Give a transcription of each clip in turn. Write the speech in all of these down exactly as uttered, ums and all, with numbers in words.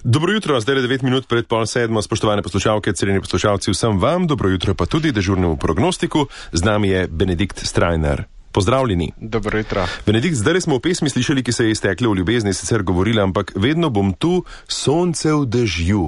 Dobro jutro, zdaj je devet minut pred pol sedmo, spoštovane poslušalke, cenjeni poslušalci, vsem vam, dobro jutro pa tudi dežurnemu prognostiku, z nami je Benedikt Strajnar. Pozdravljeni. Dobro jutro. Benedikt, zdaj smo v pesmi slišali, ki se je iztekla v ljubezni, sicer govorila, ampak vedno bom tu, sonce v dežju.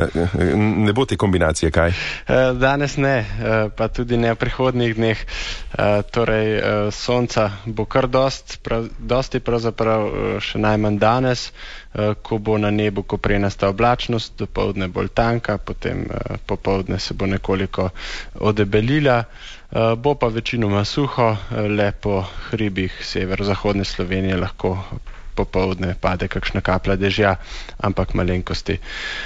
Ne bo te kombinacije, kaj? Danes ne, pa tudi ne v prihodnjih dneh. Torej, sonca bo kar dost, prav, dosti pravzaprav še najmanj danes, ko bo na nebu koprenasta oblačnost, dopoldne bolj tanka, potem popoldne se bo nekoliko odebelila. Bo pa večinoma suho, le po hribih severozahodne Slovenije lahko popoldne pade kakšna kaplja dežja, ampak malenkosti.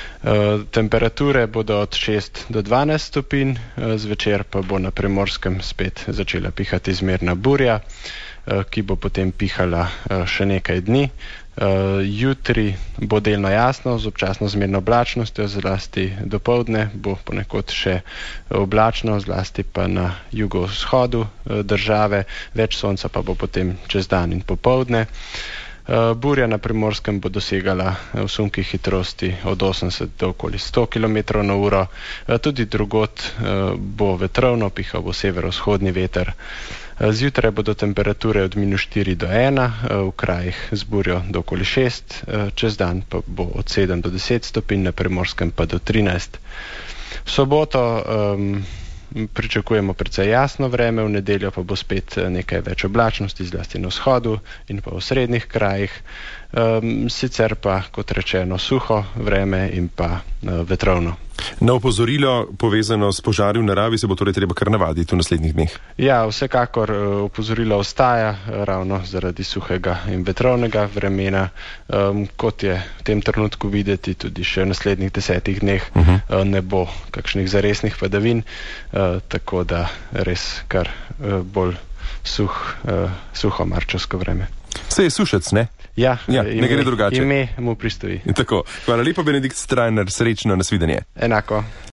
Temperature bodo od šest do dvanajst stopinj, zvečer pa bo na Primorskem spet začela pihati zmerna burja, ki bo potem pihala še nekaj dni. Uh, jutri bo delno jasno, z občasno zmerno oblačnostjo, zlasti dopoldne bo ponekod še oblačno, zlasti pa na jugovzhodu uh, države, več sonca pa bo potem čez dan in popoldne. Uh, burja na Primorskem bo dosegala v sunkih hitrosti od osemdeset do okoli sto kilometrov na uro, uh, tudi drugod uh, bo vetrovno, pihal bo severovzhodni veter. Zjutraj bodo temperature od minus štiri do ena, v krajih z burjo do okoli šest, čez dan pa bo od sedem do deset stopinj, na Primorskem pa do trinajst. V soboto um, pričakujemo precej jasno vreme, v nedeljo pa bo spet nekaj več oblačnosti, zlasti na vzhodu in pa v srednjih krajih. Um, sicer pa, kot rečeno, suho vreme in pa uh, vetrovno. Na opozorilo povezano s požari v naravi se bo torej treba kar navaditi v naslednjih dneh. Ja, vsekakor opozorilo ostaja ravno zaradi suhega in vetrovnega vremena, um, kot je v tem trenutku videti tudi še v naslednjih desetih dneh uh-huh. uh, ne bo kakšnih zaresnih padavin, uh, tako da res kar uh, bolj suh, uh, suho marčevsko vreme. Se je sušec, ne? Ja, ja ime, ne gre drugače. Ime mu pristoji. Tako, hvala lepa, Benedikt Strajnar, srečno, nasvidenje. Enako.